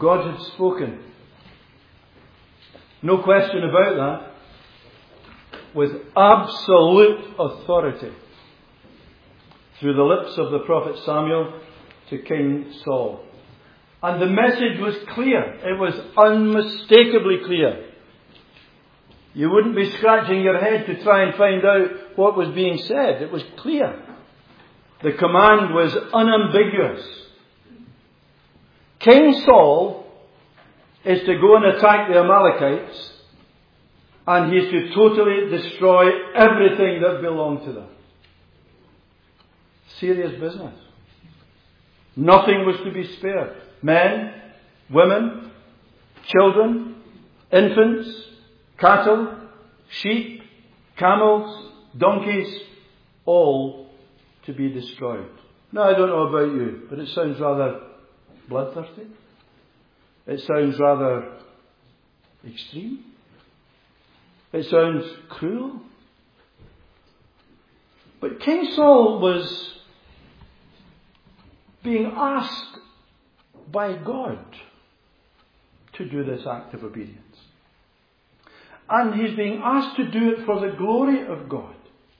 God had spoken. No question about that. With absolute authority. Through the lips of the prophet Samuel to King Saul. And the message was clear. It was unmistakably clear. You wouldn't be scratching your head to try and find out what was being said. It was clear. The command was unambiguous. King Saul is to go and attack the Amalekites, and he's to totally destroy everything that belonged to them. Serious business. Nothing was to be spared. Men, women, children, infants, cattle, sheep, camels, donkeys, all to be destroyed. Now, I don't know about you, but it sounds rather bloodthirsty. It sounds rather extreme. It sounds cruel. But King Saul was being asked by God to do this act of obedience. And he's being asked to do it for the glory of God.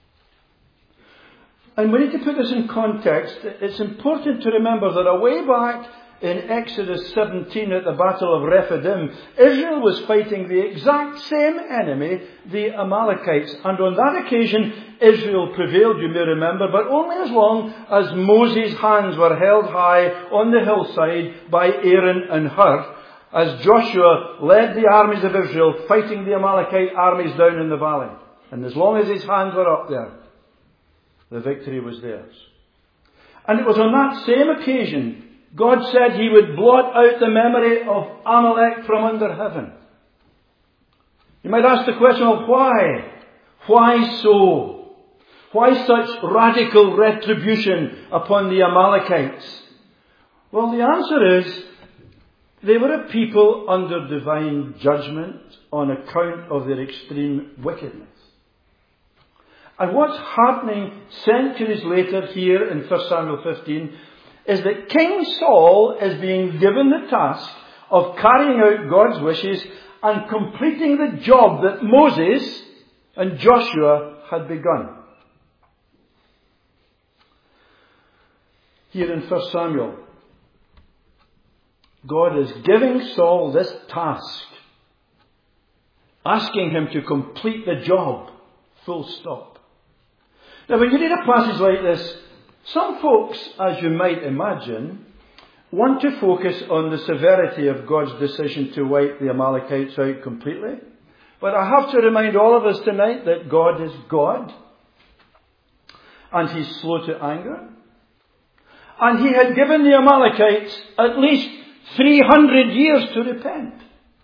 And we need to put this in context. It's important to remember that away back in Exodus 17 at the Battle of Rephidim, Israel was fighting the exact same enemy, the Amalekites. And on that occasion, Israel prevailed, you may remember, but only as long as Moses' hands were held high on the hillside by Aaron and Hur, as Joshua led the armies of Israel fighting the Amalekite armies down in the valley. And as long as his hands were up there, the victory was theirs. And it was on that same occasion God said he would blot out the memory of Amalek from under heaven. You might ask the question, well, why? Why so? Why such radical retribution upon the Amalekites? Well, the answer is, they were a people under divine judgment on account of their extreme wickedness. And what's happening centuries later here in 1 Samuel 15 is that King Saul is being given the task of carrying out God's wishes and completing the job that Moses and Joshua had begun. Here in 1 Samuel, God is giving Saul this task, asking him to complete the job, full stop. Now, when you read a passage like this, some folks, as you might imagine, want to focus on the severity of God's decision to wipe the Amalekites out completely. But I have to remind all of us tonight that God is God, and He's slow to anger. And He had given the Amalekites at least 300 years to repent.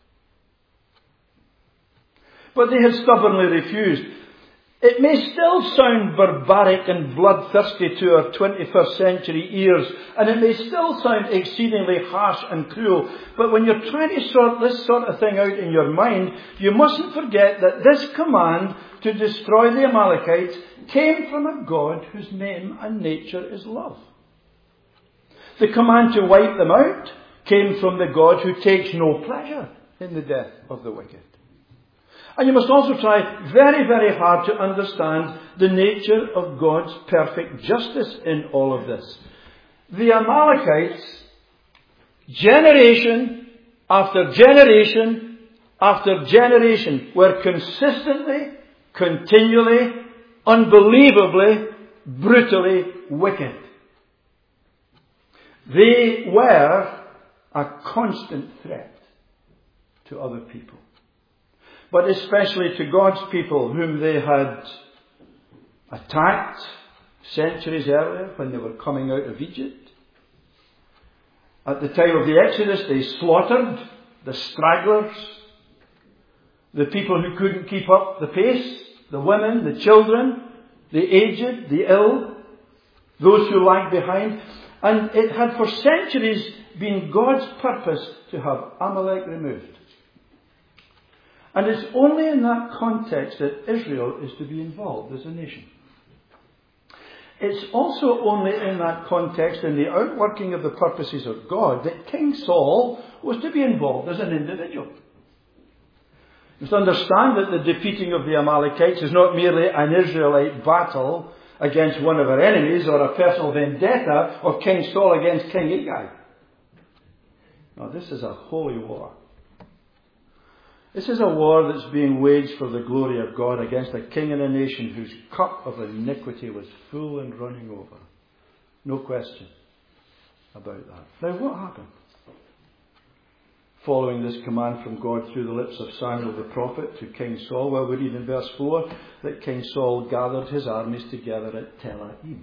But they had stubbornly refused. It may still sound barbaric and bloodthirsty to our 21st century ears, and it may still sound exceedingly harsh and cruel, but when you're trying to sort this sort of thing out in your mind, you mustn't forget that this command to destroy the Amalekites came from a God whose name and nature is love. The command to wipe them out came from the God who takes no pleasure in the death of the wicked. And you must also try very, very hard to understand the nature of God's perfect justice in all of this. The Amalekites, generation after generation after generation, were consistently, continually, unbelievably, brutally wicked. They were a constant threat to other people. But especially to God's people whom they had attacked centuries earlier when they were coming out of Egypt. At the time of the Exodus, they slaughtered the stragglers, the people who couldn't keep up the pace, the women, the children, the aged, the ill, those who lagged behind. And it had for centuries been God's purpose to have Amalek removed. And it's only in that context that Israel is to be involved as a nation. It's also only in that context, in the outworking of the purposes of God, that King Saul was to be involved as an individual. You must understand that the defeating of the Amalekites is not merely an Israelite battle against one of our enemies or a personal vendetta of King Saul against King Agag. No, this is a holy war. This is a war that's being waged for the glory of God against a king and a nation whose cup of iniquity was full and running over. No question about that. Now, what happened? Following this command from God through the lips of Samuel the prophet to King Saul, well, we read in verse 4 that King Saul gathered his armies together at Telaim.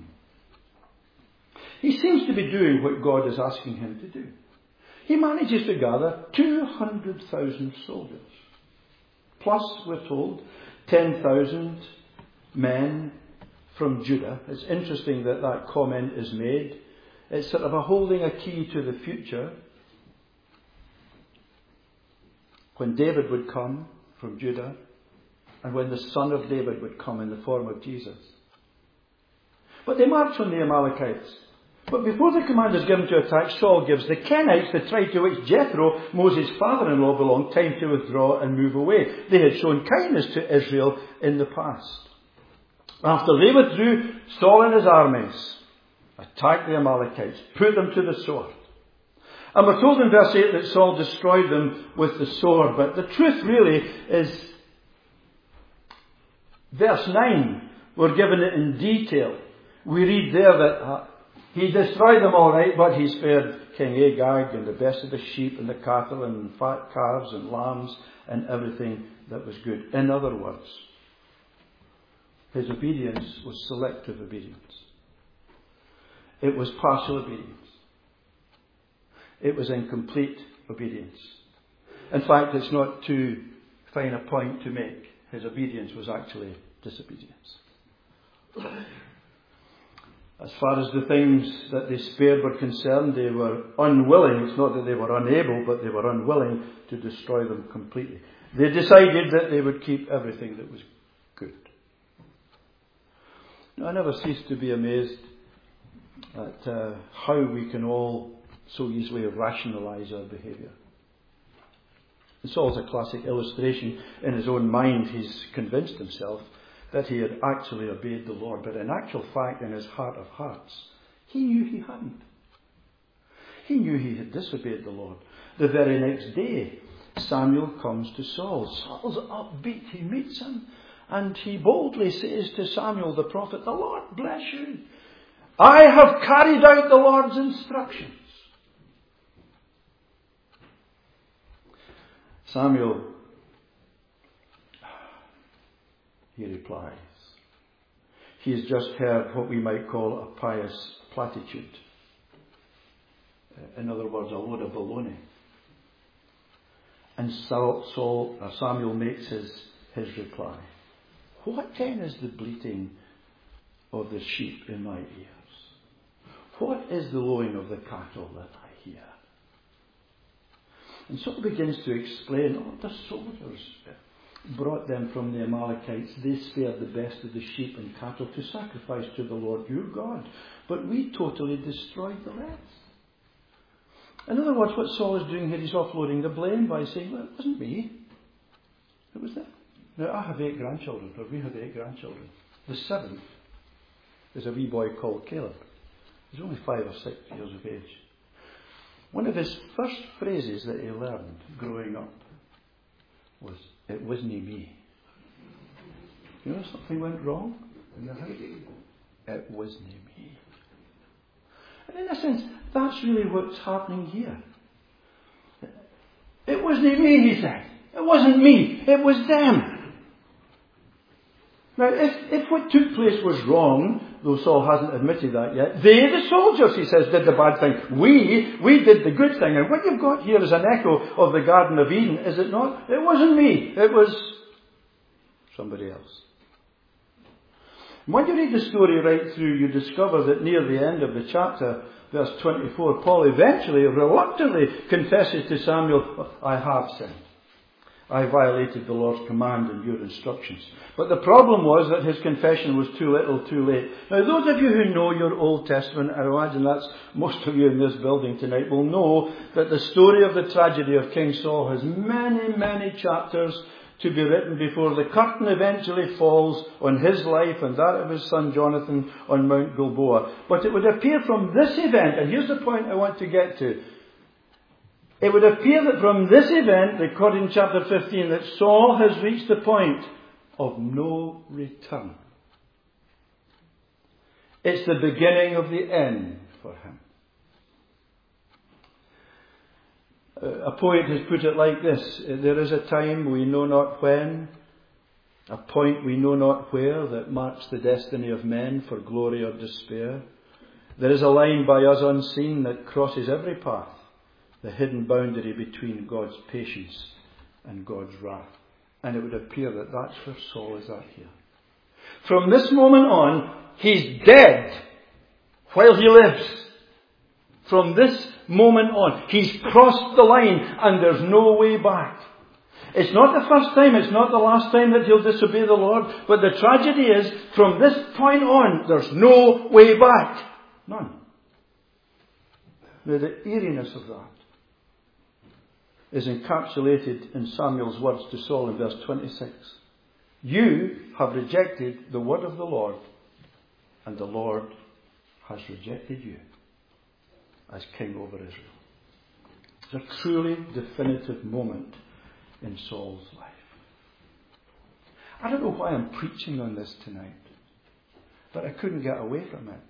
He seems to be doing what God is asking him to do. He manages to gather 200,000 soldiers. Plus, we're told, 10,000 men from Judah. It's interesting that that comment is made. It's sort of a holding a key to the future. When David would come from Judah, and when the son of David would come in the form of Jesus. But they march on the Amalekites. But before the command is given to attack, Saul gives the Kenites, the tribe to which Jethro, Moses' father-in-law, belonged, time to withdraw and move away. They had shown kindness to Israel in the past. After they withdrew, Saul and his armies attacked the Amalekites, put them to the sword. And we're told in verse 8 that Saul destroyed them with the sword. But the truth really is, verse 9, we're given it in detail. We read there that he destroyed them all right, but he spared King Agag and the best of the sheep and the cattle and fat calves and lambs and everything that was good. In other words, his obedience was selective obedience. It was partial obedience. It was incomplete obedience. In fact, it's not too fine a point to make. His obedience was actually disobedience. As far as the things that they spared were concerned, they were unwilling. It's not that they were unable, but they were unwilling to destroy them completely. They decided that they would keep everything that was good. Now, I never cease to be amazed at how we can all so easily rationalize our behaviour. Saul's a classic illustration. In his own mind, he's convinced himself that he had actually obeyed the Lord. But in actual fact, in his heart of hearts, he knew he hadn't. He knew he had disobeyed the Lord. The very next day, Samuel comes to Saul. Saul's upbeat. He meets him and he boldly says to Samuel the prophet, "The Lord bless you. I have carried out the Lord's instructions." Samuel, he replies. He has just heard what we might call a pious platitude. In other words, a load of baloney. And Samuel makes his reply. "What then is the bleating of the sheep in my ears? What is the lowing of the cattle that I hear?" And Saul begins to explain, the soldiers brought them from the Amalekites. They spared the best of the sheep and cattle to sacrifice to the Lord your God. But we totally destroyed the rest. In other words, what Saul is doing here, he's offloading the blame by saying, "Well, it wasn't me. It was them." Now, I have 8 grandchildren, or we have 8 grandchildren. The 7th is a wee boy called Caleb. He's only 5 or 6 years of age. One of his first phrases that he learned growing up was, "It wasn't me." You know, something went wrong in the house. It wasn't me. And in a sense, that's really what's happening here. "It wasn't me," he said. "It wasn't me. It was them." Now, if what took place was wrong, though Saul hasn't admitted that yet, they, the soldiers, he says, did the bad thing. We did the good thing. And what you've got here is an echo of the Garden of Eden, is it not? It wasn't me. It was somebody else. When you read the story right through, you discover that near the end of the chapter, verse 24, Paul eventually, reluctantly confesses to Samuel, "I have sinned. I violated the Lord's command and your instructions. But the problem was that his confession was too little, too late. Now, those of you who know your Old Testament, I imagine that's most of you in this building tonight, will know that the story of the tragedy of King Saul has many, many chapters to be written before the curtain eventually falls on his life and that of his son Jonathan on Mount Gilboa. But it would appear from this event, and here's the point I want to get to, it would appear that from this event, recorded in chapter 15, that Saul has reached the point of no return. It's the beginning of the end for him. A poet has put it like this: there is a time we know not when, a point we know not where, that marks the destiny of men for glory or despair. There is a line by us unseen that crosses every path, the hidden boundary between God's patience and God's wrath. And it would appear that that's where Saul is at here. From this moment on, he's dead while he lives. From this moment on, he's crossed the line and there's no way back. It's not the first time, it's not the last time that he'll disobey the Lord, but the tragedy is, from this point on, there's no way back. None. Now, the eeriness of that is encapsulated in Samuel's words to Saul in verse 26. You have rejected the word of the Lord, and the Lord has rejected you as king over Israel. It's a truly definitive moment in Saul's life. I don't know why I'm preaching on this tonight, but I couldn't get away from it.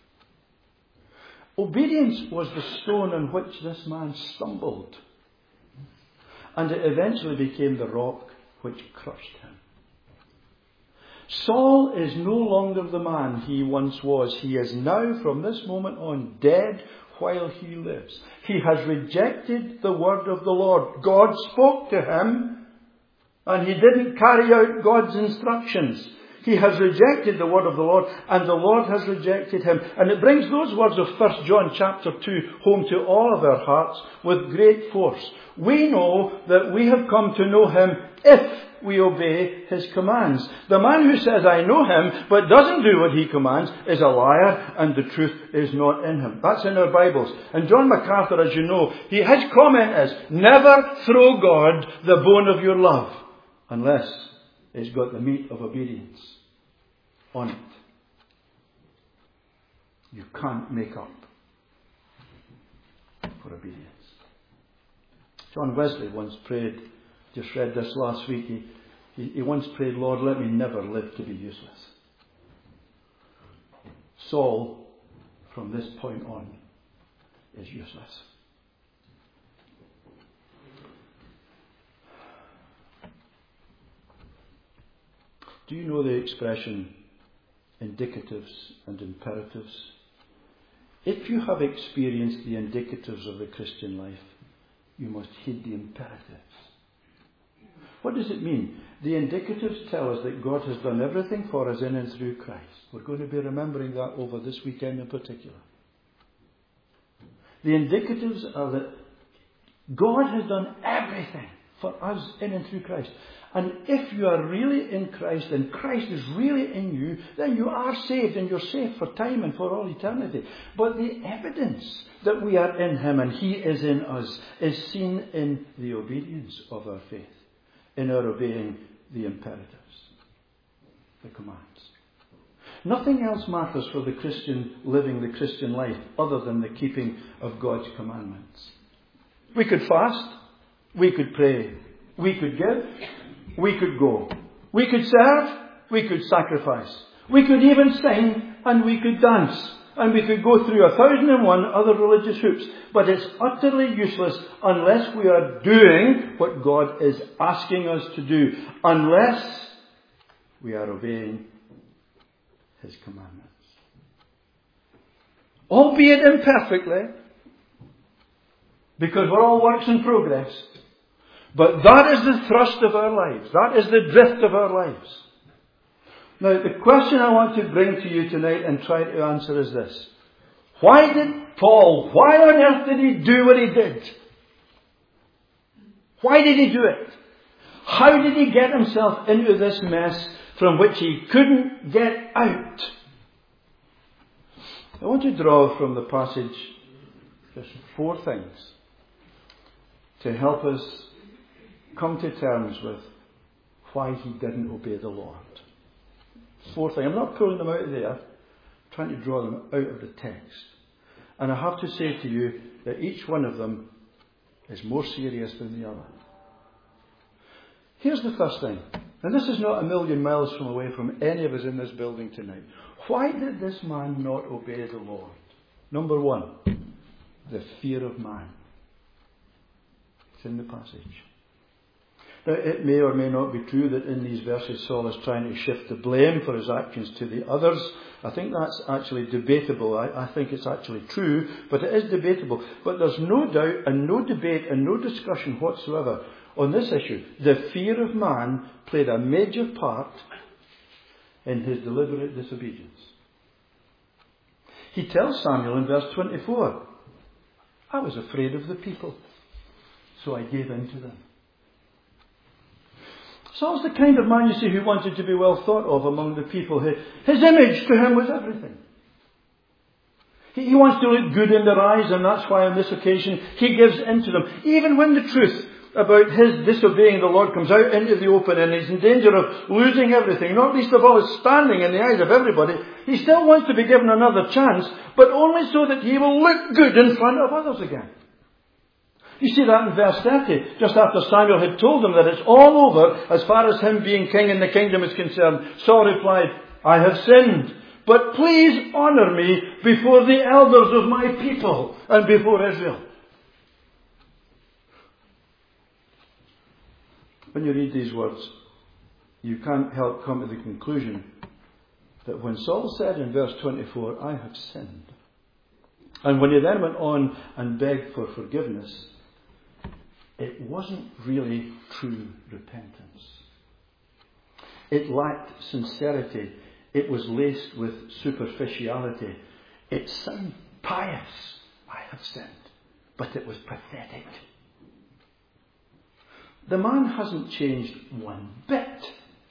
Obedience was the stone on which this man stumbled, and it eventually became the rock which crushed him. Saul is no longer the man he once was. He is now, from this moment on, dead while he lives. He has rejected the word of the Lord. God spoke to him, and he didn't carry out God's instructions. He has rejected the word of the Lord, and the Lord has rejected him. And it brings those words of 1 John chapter 2 home to all of our hearts with great force. We know that we have come to know him if we obey his commands. The man who says, I know him, but doesn't do what he commands, is a liar, and the truth is not in him. That's in our Bibles. And John MacArthur, as you know, his comment is, never throw God the bone of your love, unless it's got the meat of obedience on it. You can't make up for obedience. John Wesley once prayed, just read this last week, he once prayed, Lord, let me never live to be useless. Saul, from this point on, is useless. Do you know the expression indicatives and imperatives? If you have experienced the indicatives of the Christian life, you must heed the imperatives. What does it mean? The indicatives tell us that God has done everything for us in and through Christ. We're going to be remembering that over this weekend in particular. The indicatives are that God has done everything for us in and through Christ. And if you are really in Christ and Christ is really in you, then you are saved, and you're saved for time and for all eternity. But the evidence that we are in him and he is in us is seen in the obedience of our faith, in our obeying the imperatives, the commands. Nothing else matters for the Christian living the Christian life other than the keeping of God's commandments. We could fast, we could pray, we could give, we could go. We could serve, we could sacrifice. We could even sing, and we could dance. And we could go through 1,001 other religious hoops. But it's utterly useless unless we are doing what God is asking us to do. Unless we are obeying his commandments. Albeit imperfectly, because we're all works in progress. But that is the thrust of our lives. That is the drift of our lives. Now, the question I want to bring to you tonight and try to answer is this. Why on earth did he do what he did? Why did he do it? How did he get himself into this mess from which he couldn't get out? I want to draw from the passage just 4 things to help us come to terms with why he didn't obey the Lord. 4 things. I'm not pulling them out of there. I'm trying to draw them out of the text. And I have to say to you that each one of them is more serious than the other. Here's the first thing. And this is not a million miles from away from any of us in this building tonight. Why did this man not obey the Lord? Number 1, the fear of man. It's in the passage. Now, it may or may not be true that in these verses Saul is trying to shift the blame for his actions to the others. I think that's actually debatable. I think it's actually true, but it is debatable. But there's no doubt and no debate and no discussion whatsoever on this issue. The fear of man played a major part in his deliberate disobedience. He tells Samuel in verse 24, I was afraid of the people, so I gave in to them. Saul's the kind of man, you see, who wanted to be well thought of among the people. His image to him was everything. He wants to look good in their eyes, and that's why on this occasion he gives in to them. Even when the truth about his disobeying the Lord comes out into the open and he's in danger of losing everything, not least of all his standing in the eyes of everybody, he still wants to be given another chance, but only so that he will look good in front of others again. You see that in verse 30, just after Samuel had told him that it's all over as far as him being king in the kingdom is concerned. Saul replied, I have sinned, but please honour me before the elders of my people and before Israel. When you read these words, you can't help come to the conclusion that when Saul said in verse 24, I have sinned, and when he then went on and begged for forgiveness, it wasn't really true repentance. It lacked sincerity. It was laced with superficiality. It sounded pious. I have sinned. But it was pathetic. The man hasn't changed one bit.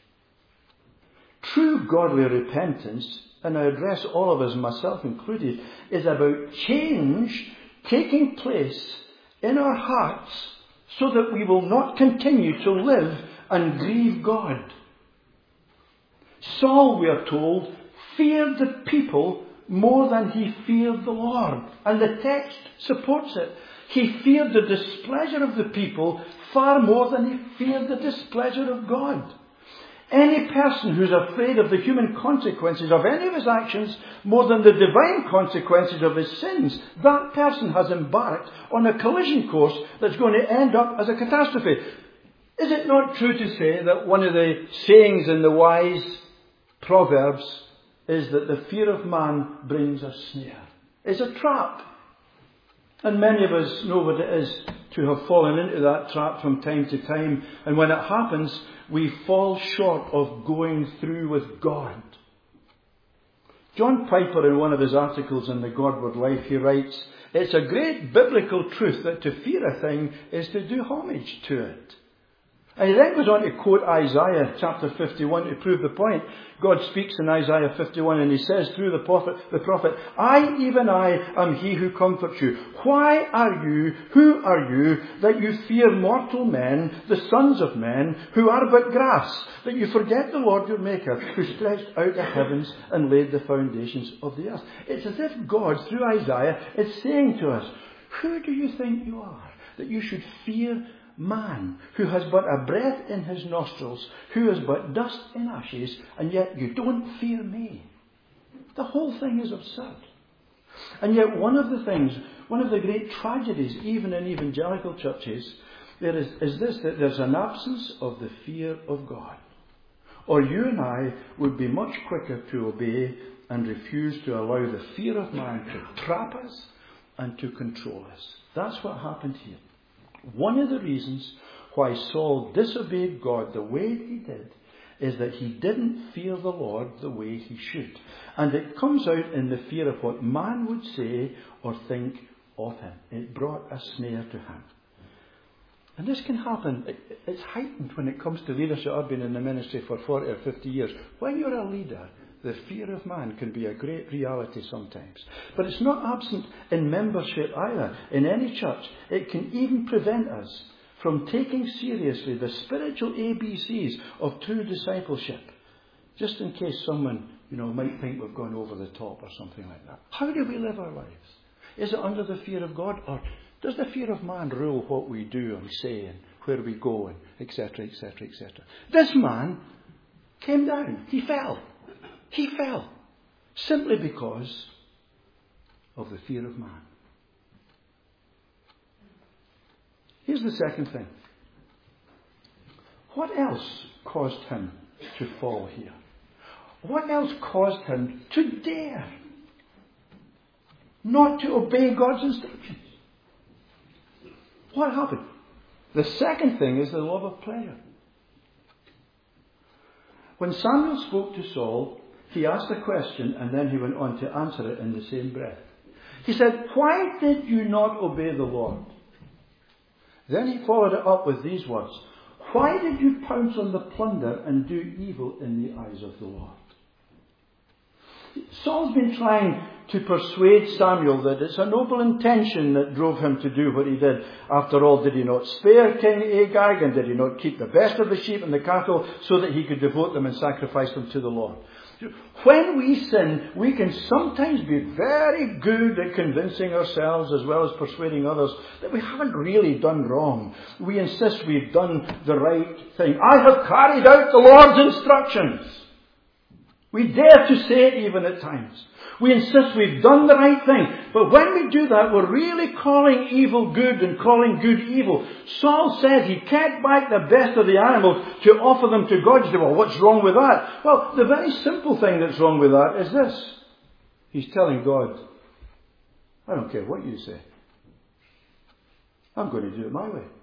True godly repentance, and I address all of us, myself included, is about change taking place in our hearts so that we will not continue to live and grieve God. Saul, we are told, feared the people more than he feared the Lord. And the text supports it. He feared the displeasure of the people far more than he feared the displeasure of God. Any person who's afraid of the human consequences of any of his actions more than the divine consequences of his sins, that person has embarked on a collision course that's going to end up as a catastrophe. Is it not true to say that one of the sayings in the wise Proverbs is that the fear of man brings a snare? It's a trap. And many of us know what it is to have fallen into that trap from time to time. And when it happens, we fall short of going through with God. John Piper, in one of his articles in the Godward Life, he writes, it's a great biblical truth that to fear a thing is to do homage to it. And he then goes on to quote Isaiah chapter 51 to prove the point. God speaks in Isaiah 51 and he says through the prophet, I, even I, am he who comforts you. Why are you, who are you, that you fear mortal men, the sons of men, who are but grass, that you forget the Lord your Maker, who stretched out the heavens and laid the foundations of the earth? It's as if God, through Isaiah, is saying to us, who do you think you are, that you should fear man, who has but a breath in his nostrils, who is but dust in ashes, and yet you don't fear me? The whole thing is absurd. And yet one of the great tragedies, even in evangelical churches, is this, that there's an absence of the fear of God. Or you and I would be much quicker to obey and refuse to allow the fear of man to trap us and to control us. That's what happened here. One of the reasons why Saul disobeyed God the way he did is that he didn't fear the Lord the way he should. And it comes out in the fear of what man would say or think of him. It brought a snare to him. And this can happen. It's heightened when it comes to leadership. I've been in the ministry for 40 or 50 years. When you're a leader, the fear of man can be a great reality sometimes. But it's not absent in membership either. In any church, it can even prevent us from taking seriously the spiritual ABCs of true discipleship. Just in case someone, might think we've gone over the top or something like that. How do we live our lives? Is it under the fear of God, or does the fear of man rule what we do and say and where we go and etc., etc., etc.? This man came down. He fell. He fell. Simply because of the fear of man. Here's the second thing. What else caused him to fall here? What else caused him to dare not to obey God's instructions? What happened? The second thing is the love of pleasure. When Samuel spoke to Saul, he asked a question and then he went on to answer it in the same breath. He said, "Why did you not obey the Lord?" Then he followed it up with these words, "Why did you pounce on the plunder and do evil in the eyes of the Lord?" Saul's been trying to persuade Samuel that it's a noble intention that drove him to do what he did. After all, did he not spare King Agag, and did he not keep the best of the sheep and the cattle so that he could devote them and sacrifice them to the Lord? When we sin, we can sometimes be very good at convincing ourselves as well as persuading others that we haven't really done wrong. We insist we've done the right thing. I have carried out the Lord's instructions. We dare to say it even at times. We insist we've done the right thing. But when we do that, we're really calling evil good and calling good evil. Saul says he kept back the best of the animals to offer them to God. You say, well, what's wrong with that? Well, the very simple thing that's wrong with that is this. He's telling God, I don't care what you say. I'm going to do it my way.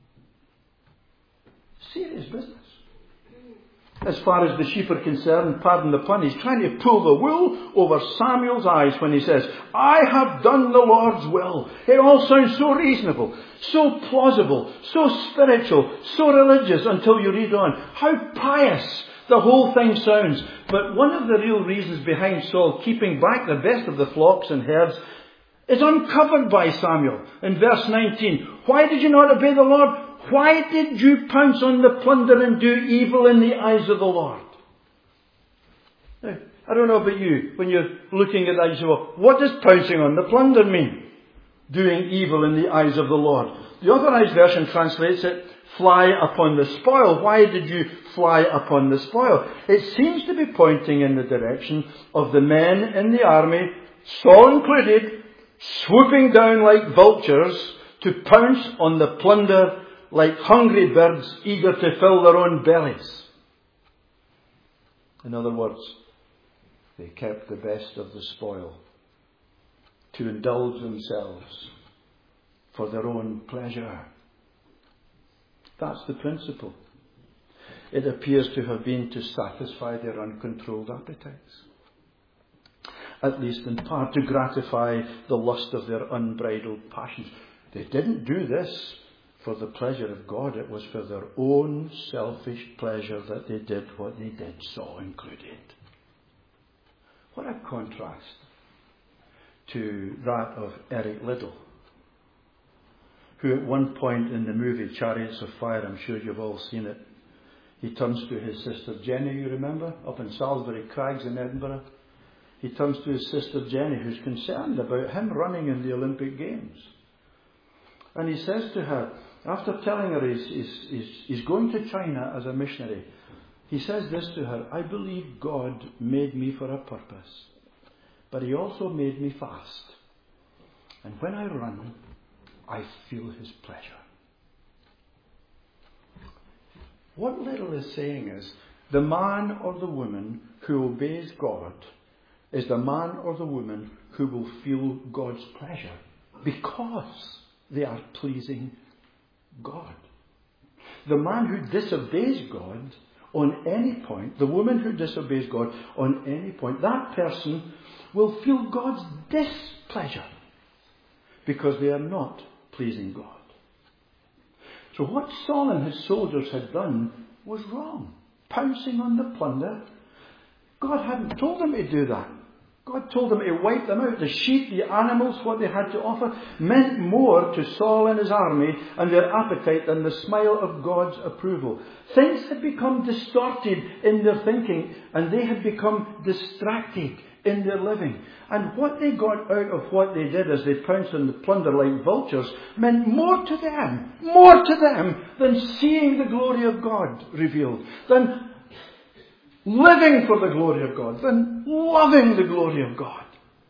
Serious business. As far as the sheep are concerned, pardon the pun, he's trying to pull the wool over Samuel's eyes when he says, I have done the Lord's will. It all sounds so reasonable, so plausible, so spiritual, so religious until you read on. How pious the whole thing sounds. But one of the real reasons behind Saul keeping back the best of the flocks and herds is uncovered by Samuel in verse 19. Why did you not obey the Lord? Why did you pounce on the plunder and do evil in the eyes of the Lord? Now, I don't know about you. When you're looking at that, you say, well, what does pouncing on the plunder mean? Doing evil in the eyes of the Lord. The Authorized Version translates it, fly upon the spoil. Why did you fly upon the spoil? It seems to be pointing in the direction of the men in the army, Saul included, swooping down like vultures to pounce on the plunder like hungry birds eager to fill their own bellies. In other words, they kept the best of the spoil to indulge themselves for their own pleasure. That's the principle. It appears to have been to satisfy their uncontrolled appetites. At least in part to gratify the lust of their unbridled passions. They didn't do this for the pleasure of God. It was for their own selfish pleasure that they did what they did, Saul included. What a contrast to that of Eric Liddell, who at one point in the movie Chariots of Fire, I'm sure you've all seen it, he turns to his sister Jenny, you remember, up in Salisbury Crags in Edinburgh. He turns to his sister Jenny, who's concerned about him running in the Olympic Games. And he says to her, after telling her he's going to China as a missionary, he says this to her, I believe God made me for a purpose, but he also made me fast. And when I run, I feel his pleasure. What Liddell is saying is, the man or the woman who obeys God is the man or the woman who will feel God's pleasure because they are pleasing God. The man who disobeys God on any point, the woman who disobeys God on any point, that person will feel God's displeasure because they are not pleasing God. So what Saul and his soldiers had done was wrong. Pouncing on the plunder. God hadn't told them to do that. God told them to wipe them out. The sheep, the animals, what they had to offer, meant more to Saul and his army and their appetite than the smile of God's approval. Things had become distorted in their thinking, and they had become distracted in their living. And what they got out of what they did as they pounced on the plunder like vultures meant more to them than seeing the glory of God revealed, than living for the glory of God, than loving the glory of God.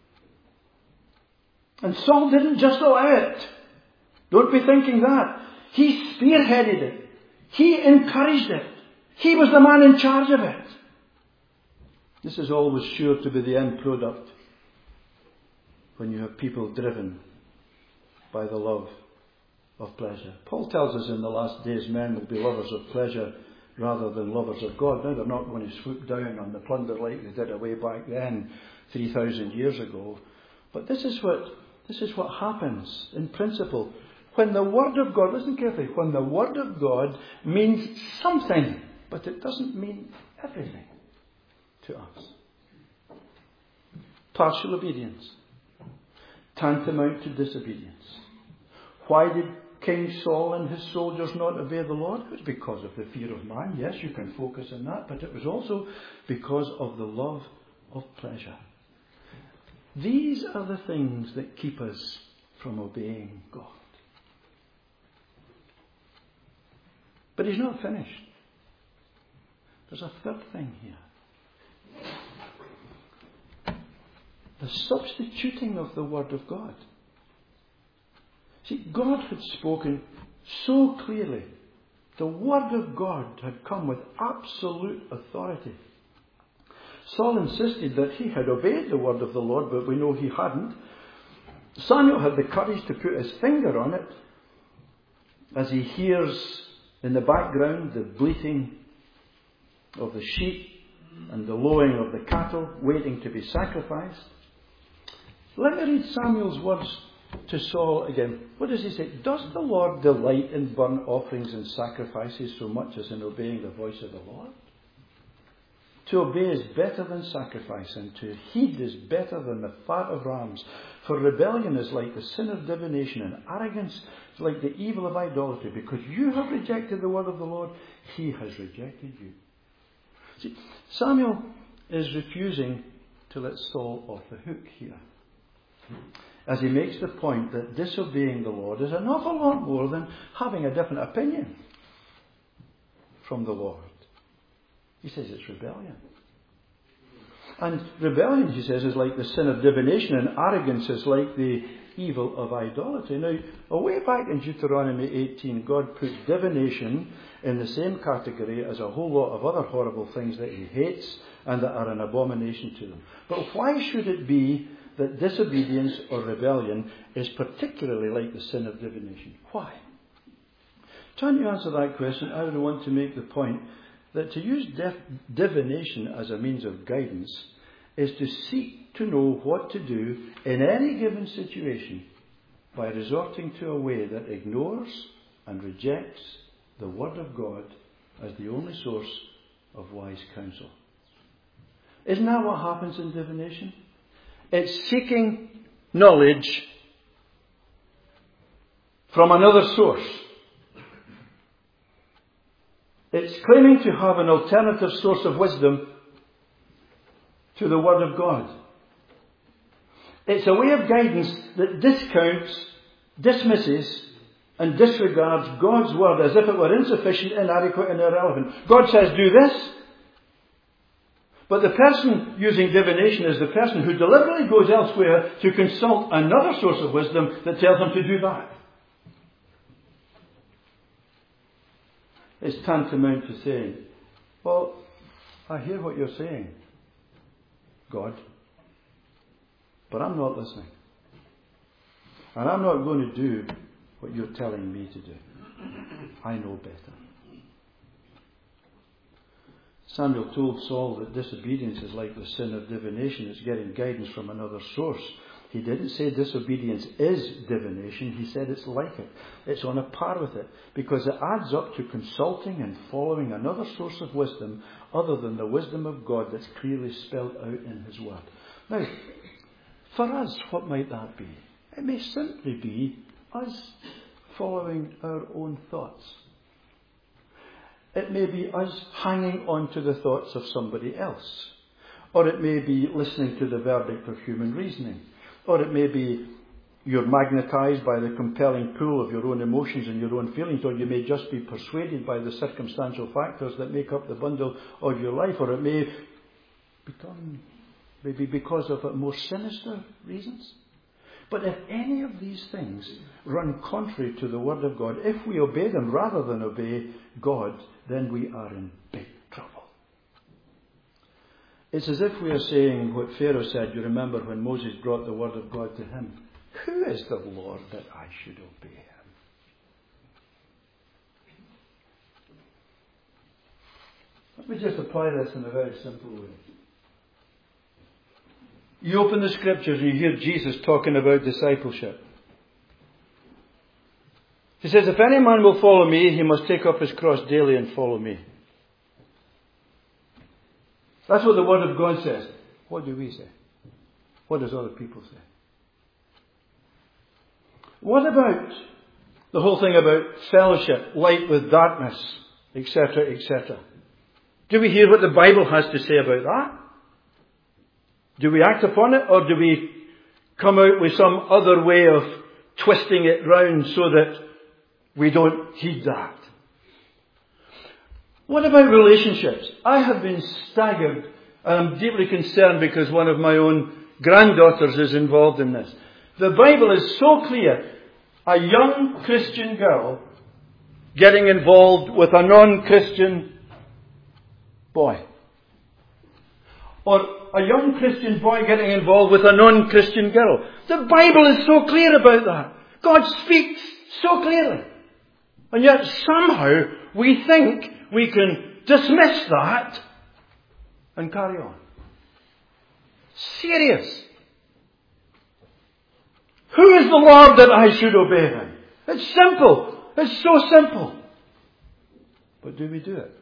And Saul didn't just allow it. Don't be thinking that. He spearheaded it. He encouraged it. He was the man in charge of it. This is always sure to be the end product when you have people driven by the love of pleasure. Paul tells us in the last days men will be lovers of pleasure rather than lovers of God. Now they're not going to swoop down on the plunder like they did way back then, 3,000 years ago. But this is what happens in principle. When the Word of God, listen carefully, when the Word of God means something, but it doesn't mean everything to us. Partial obedience, tantamount to disobedience. Why did King Saul and his soldiers not obey the Lord? It was because of the fear of man. Yes, you can focus on that, but it was also because of the love of pleasure. These are the things that keep us from obeying God. But he's not finished. There's a third thing here. The substituting of the Word of God. See, God had spoken so clearly. The Word of God had come with absolute authority. Saul insisted that he had obeyed the word of the Lord, but we know he hadn't. Samuel had the courage to put his finger on it as he hears in the background the bleating of the sheep and the lowing of the cattle waiting to be sacrificed. Let me read Samuel's words to Saul again. What does he say? Does the Lord delight in burnt offerings and sacrifices so much as in obeying the voice of the Lord? To obey is better than sacrifice, and to heed is better than the fat of rams. For rebellion is like the sin of divination, and arrogance is like the evil of idolatry. Because you have rejected the word of the Lord, he has rejected you. See, Samuel is refusing to let Saul off the hook here, as he makes the point that disobeying the Lord is an awful lot more than having a different opinion from the Lord. He says it's rebellion. And rebellion, he says, is like the sin of divination, and arrogance is like the evil of idolatry. Now, way back in Deuteronomy 18, God put divination in the same category as a whole lot of other horrible things that he hates and that are an abomination to them. But why should it be that disobedience or rebellion is particularly like the sin of divination? Why? Trying to answer that question, I would want to make the point that to use divination as a means of guidance is to seek to know what to do in any given situation by resorting to a way that ignores and rejects the Word of God as the only source of wise counsel. Isn't that what happens in divination? It's seeking knowledge from another source. It's claiming to have an alternative source of wisdom to the Word of God. It's a way of guidance that discounts, dismisses, and disregards God's Word as if it were insufficient, inadequate, and irrelevant. God says, do this. But the person using divination is the person who deliberately goes elsewhere to consult another source of wisdom that tells him to do that. It's tantamount to saying, well, I hear what you're saying, God, but I'm not listening. And I'm not going to do what you're telling me to do. I know better. Samuel told Saul that disobedience is like the sin of divination. It's getting guidance from another source. He didn't say disobedience is divination. He said it's like it. It's on a par with it. Because it adds up to consulting and following another source of wisdom other than the wisdom of God that's clearly spelled out in His Word. Now, for us, what might that be? It may simply be us following our own thoughts. It may be us hanging on to the thoughts of somebody else. Or it may be listening to the verdict of human reasoning. Or it may be you're magnetized by the compelling pull of your own emotions and your own feelings. Or you may just be persuaded by the circumstantial factors that make up the bundle of your life. Or it may become maybe because of more sinister reasons. But if any of these things run contrary to the Word of God, if we obey them rather than obey God, then we are in big trouble. It's as if we are saying what Pharaoh said, you remember when Moses brought the Word of God to him. Who is the Lord that I should obey Him? Let me just apply this in a very simple way. You open the Scriptures and you hear Jesus talking about discipleship. He says, if any man will follow me, he must take up his cross daily and follow me. That's what the Word of God says. What do we say? What does other people say? What about the whole thing about fellowship, light with darkness, etc., etc.? Do we hear what the Bible has to say about that? Do we act upon it, or do we come out with some other way of twisting it round so that we don't heed that? What about relationships? I have been staggered, and I'm deeply concerned because one of my own granddaughters is involved in this. The Bible is so clear. A young Christian girl getting involved with a non-Christian boy. Or a young Christian boy getting involved with a non-Christian girl. The Bible is so clear about that. God speaks so clearly. And yet somehow we think we can dismiss that and carry on. Serious. Who is the Lord that I should obey Him? It's simple. It's so simple. But do we do it?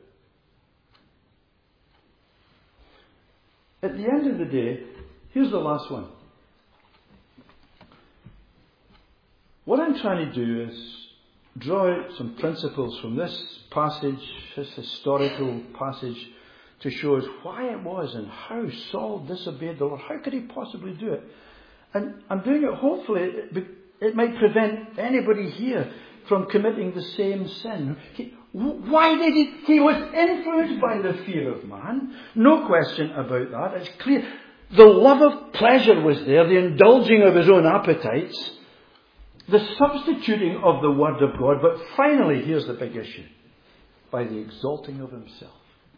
At the end of the day, here's the last one. What I'm trying to do is draw out some principles from this passage, this historical passage, to show us why it was and how Saul disobeyed the Lord. How could he possibly do it? And I'm doing it, hopefully, it might prevent anybody here from committing the same sin. Why did he? He was influenced by the fear of man. No question about that. It's clear. The love of pleasure was there, the indulging of his own appetites, the substituting of the Word of God. But finally, here's the big issue. By the exalting of himself.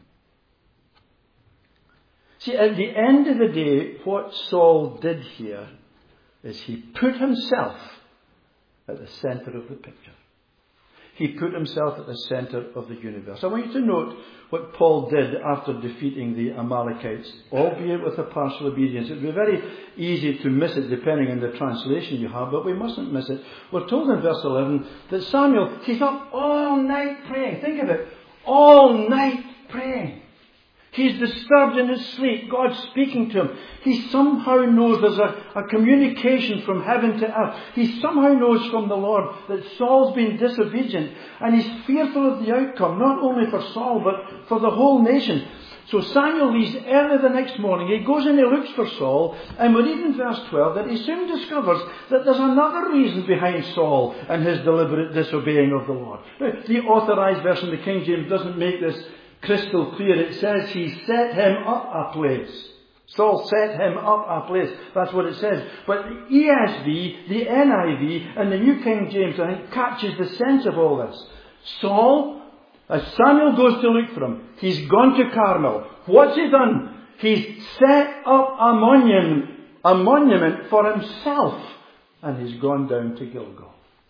See, at the end of the day, what Saul did here is he put himself at the centre of the picture. He put himself at the centre of the universe. I want you to note what Paul did after defeating the Amalekites, albeit with a partial obedience. It would be very easy to miss it depending on the translation you have, but we mustn't miss it. We're told in verse 11 that Samuel, he's up all night praying. Think of it. All night praying. He's disturbed in his sleep. God's speaking to him. He somehow knows there's a communication from heaven to earth. He somehow knows from the Lord that Saul's been disobedient. And he's fearful of the outcome, not only for Saul, but for the whole nation. So Samuel leaves early the next morning. He goes and he looks for Saul. And we read in verse 12 that he soon discovers that there's another reason behind Saul and his deliberate disobeying of the Lord. Now, the authorized version, the King James, doesn't make this crystal clear. It says he set him up a place. Saul set him up a place. That's what it says. But the ESV, the NIV, and the New King James, I think, catches the sense of all this. Saul, as Samuel goes to look for him, he's gone to Carmel. What's he done? He's set up a monument for himself. And he's gone down to Gilgal.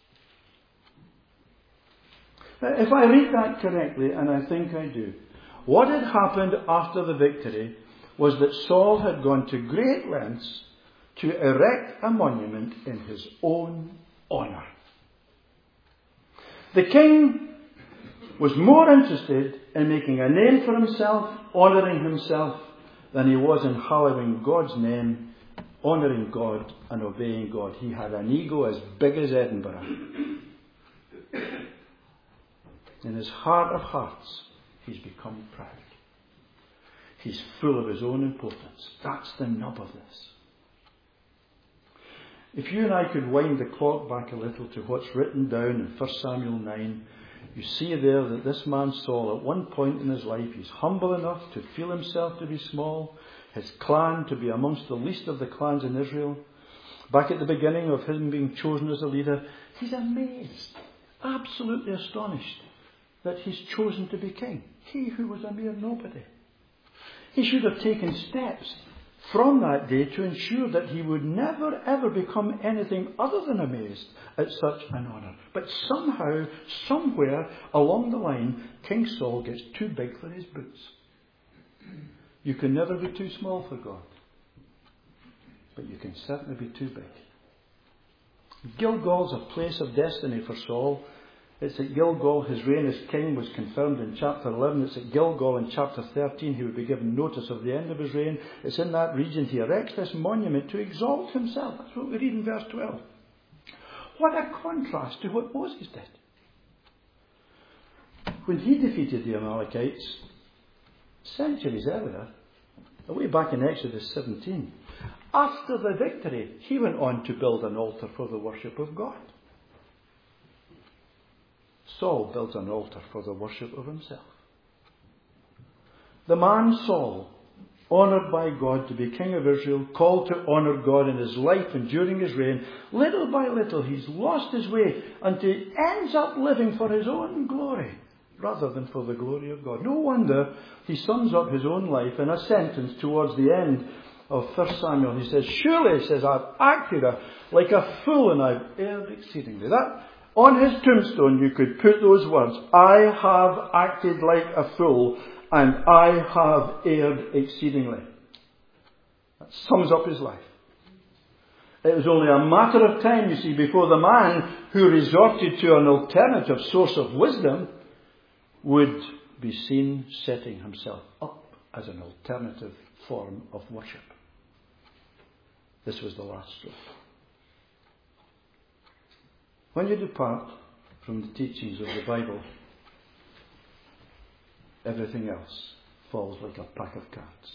If I read that correctly, and I think I do, what had happened after the victory was that Saul had gone to great lengths to erect a monument in his own honour. The king was more interested in making a name for himself, honouring himself, than he was in hallowing God's name, honouring God and obeying God. He had an ego as big as Edinburgh. In his heart of hearts, he's become proud. He's full of his own importance. That's the nub of this. If you and I could wind the clock back a little to what's written down in 1 Samuel 9, you see there that this man Saul, at one point in his life, he's humble enough to feel himself to be small, his clan to be amongst the least of the clans in Israel. Back at the beginning of him being chosen as a leader, he's amazed, absolutely astonished that he's chosen to be king. He who was a mere nobody. He should have taken steps from that day to ensure that he would never ever become anything other than amazed at such an honour. But somehow, somewhere along the line, King Saul gets too big for his boots. You can never be too small for God, but you can certainly be too big. Gilgal's a place of destiny for Saul. It's at Gilgal his reign as king was confirmed in chapter 11. It's at Gilgal in chapter 13 he would be given notice of the end of his reign. It's in that region he erects this monument to exalt himself. That's what we read in verse 12. What a contrast to what Moses did. When he defeated the Amalekites, centuries earlier, way back in Exodus 17, after the victory, he went on to build an altar for the worship of God. Saul built an altar for the worship of himself. The man Saul, honoured by God to be king of Israel, called to honour God in his life and during his reign, little by little he's lost his way until he ends up living for his own glory rather than for the glory of God. No wonder he sums up his own life in a sentence towards the end of 1 Samuel. He says, "Surely," he says, "I've acted like a fool and I've erred exceedingly." That on his tombstone you could put those words, "I have acted like a fool and I have erred exceedingly." That sums up his life. It was only a matter of time, you see, before the man who resorted to an alternative source of wisdom would be seen setting himself up as an alternative form of worship. This was the last straw. When you depart from the teachings of the Bible, everything else falls like a pack of cards.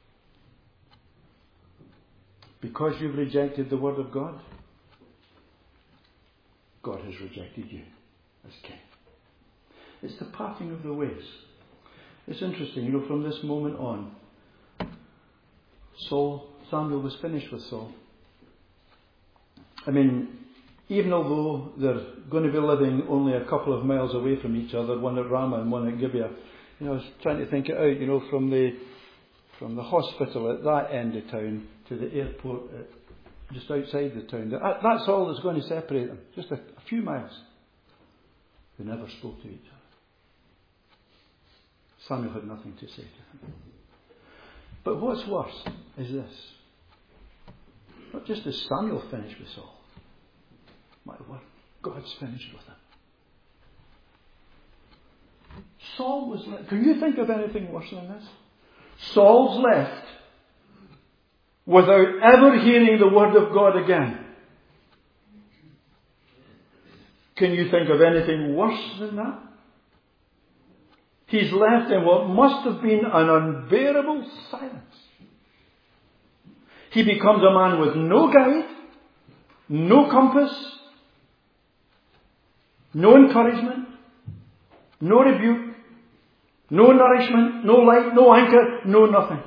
Because you've rejected the Word of God, God has rejected you as king. It's the parting of the ways. It's interesting, from this moment on, Samuel was finished with Saul. Even although they're going to be living only a couple of miles away from each other, one at Ramah and one at Gibeah, I was trying to think it out, from the hospital at that end of town to the airport just outside the town. That's all that's going to separate them, just a few miles. They never spoke to each other. Samuel had nothing to say to him. But what's worse is this. Not just as Samuel finished with Saul. My word, God's finished with him. Saul was left. Can you think of anything worse than this? Saul's left without ever hearing the word of God again. Can you think of anything worse than that? He's left in what must have been an unbearable silence. He becomes a man with no guide, no compass, no encouragement, no rebuke, no nourishment, no light, no anchor, no nothing.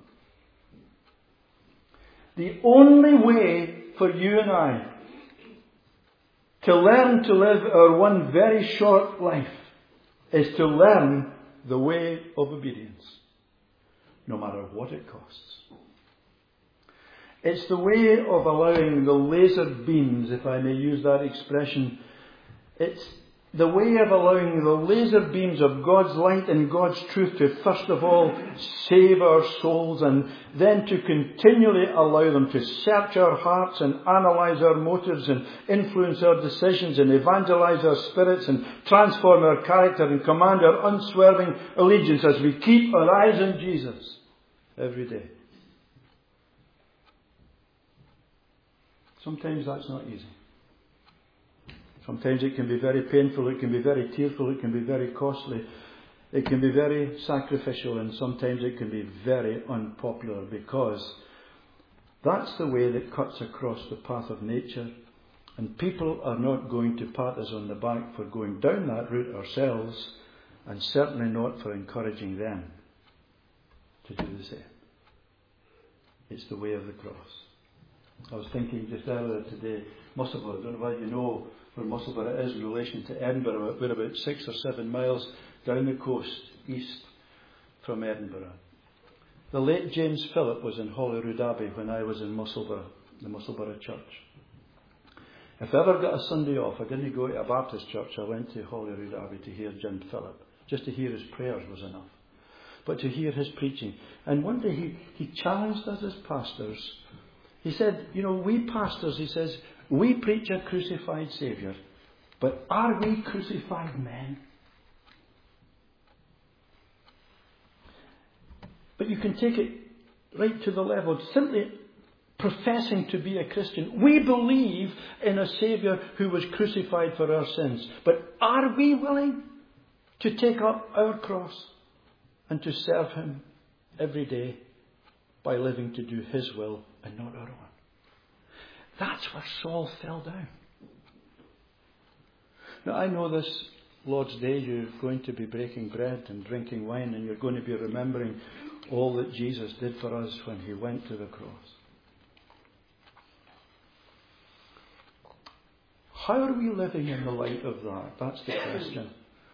The only way for you and I to learn to live our one very short life is to learn the way of obedience, no matter what it costs. It's the way of allowing the laser beams, if I may use that expression. It's the way of allowing the laser beams of God's light and God's truth to first of all save our souls, and then to continually allow them to search our hearts and analyze our motives and influence our decisions and evangelize our spirits and transform our character and command our unswerving allegiance as we keep our eyes on Jesus every day. Sometimes that's not easy. Sometimes it can be very painful, it can be very tearful, it can be very costly, it can be very sacrificial, and sometimes it can be very unpopular, because that's the way that cuts across the path of nature, and people are not going to pat us on the back for going down that route ourselves, and certainly not for encouraging them to do the same. It's the way of the cross. I was thinking just earlier today, Musselburgh, I don't know whether you know where Musselburgh is in relation to Edinburgh. We're about 6 or 7 miles down the coast, east from Edinburgh. The late James Phillip was in Holyrood Abbey when I was in Musselburgh, the Musselburgh Church. If I ever got a Sunday off, I didn't go to a Baptist church, I went to Holyrood Abbey to hear Jim Phillip. Just to hear his prayers was enough. But to hear his preaching. And one day he challenged us as pastors. He said, you know, we pastors, he says, we preach a crucified Saviour, but are we crucified men? But you can take it right to the level of simply professing to be a Christian. We believe in a Saviour who was crucified for our sins, but are we willing to take up our cross and to serve Him every day by living to do His will and not our own? That's where Saul fell down. Now, I know this Lord's Day you're going to be breaking bread and drinking wine, and you're going to be remembering all that Jesus did for us when He went to the cross. How are we living in the light of that? That's the question.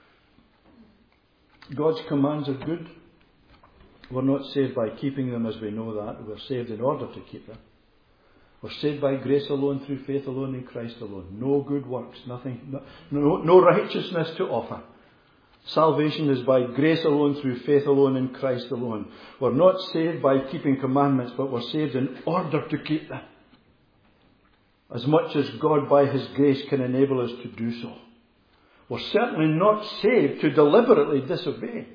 God's commands are good. We're not saved by keeping them as we know that. We're saved in order to keep them. We're saved by grace alone, through faith alone, in Christ alone. No good works, nothing, no righteousness to offer. Salvation is by grace alone, through faith alone, in Christ alone. We're not saved by keeping commandments, but we're saved in order to keep them. As much as God by His grace can enable us to do so. We're certainly not saved to deliberately disobey.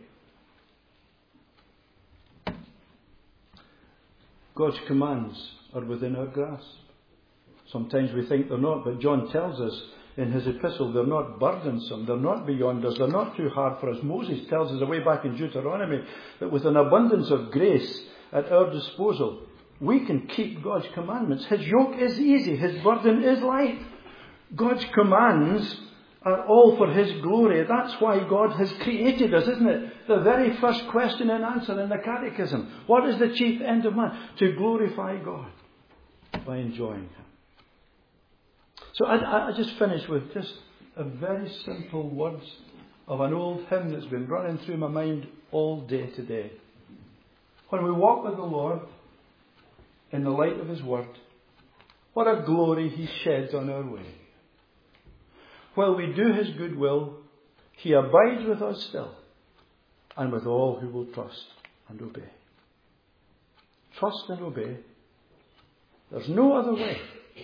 God's commands are within our grasp. Sometimes we think they're not, but John tells us in his epistle they're not burdensome, they're not beyond us, they're not too hard for us. Moses tells us away back in Deuteronomy that with an abundance of grace at our disposal, we can keep God's commandments. His yoke is easy, His burden is light. God's commands are all for His glory. That's why God has created us, isn't it? The very first question and answer in the Catechism. What is the chief end of man? To glorify God by enjoying Him. So I just finished with just a very simple words of an old hymn that's been running through my mind all day today. When we walk with the Lord in the light of His Word, what a glory He sheds on our way. While we do His good will, He abides with us still, and with all who will trust and obey. Trust and obey. There's no other way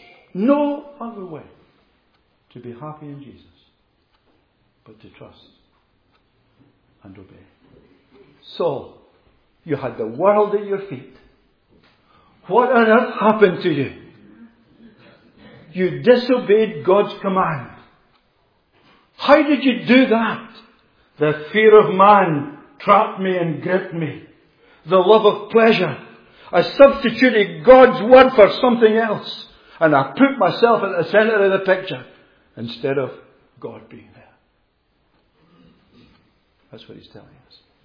to be happy in Jesus but to trust and obey. Saul, you had the world at your feet. What on earth happened to you? You disobeyed God's command. How did you do that? The fear of man trapped me and gripped me. The love of pleasure. I substituted God's word for something else. And I put myself at the centre of the picture instead of God being there. That's what He's telling us.